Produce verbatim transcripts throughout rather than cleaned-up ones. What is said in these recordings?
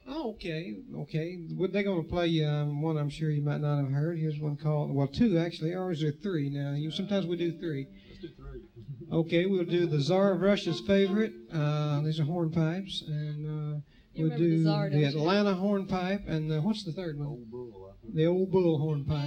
Oh, okay, okay. Well, they're going to play um, one I'm sure you might not have heard. Here's one called, well, two actually, or is there three now? You, sometimes we do three. Let's do three. Okay, we'll do the Tsar of Russia's favorite. Uh, these are hornpipes, and uh, You we'll remember the do Tsar, don't the you? Atlanta hornpipe, and uh, what's the third one? Old bull, I think. The Old Bull hornpipe.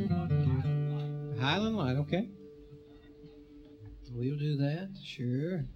Highland Light, okay. We'll do that, sure.